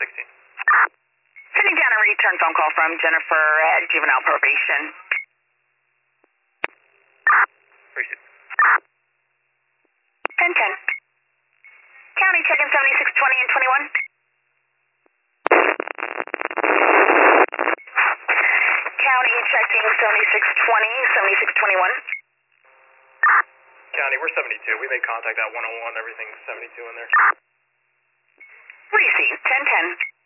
16. Sending down a return phone call from Jennifer at Juvenile Probation. Appreciate it. 1010. County checking 7620 and 21. County checking 7620, 7621. County, we're 72. We made contact at 101. Everything's 72 in there. Receive 1010.